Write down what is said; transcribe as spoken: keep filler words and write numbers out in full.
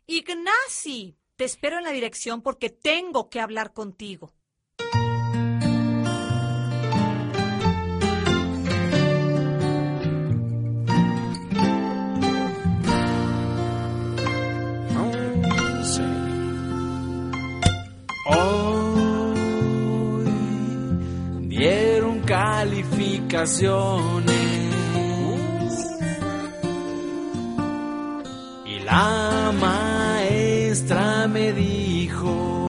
Ignacy, te espero en la dirección porque tengo que hablar contigo. Hoy dieron calificaciones y la maestra me dijo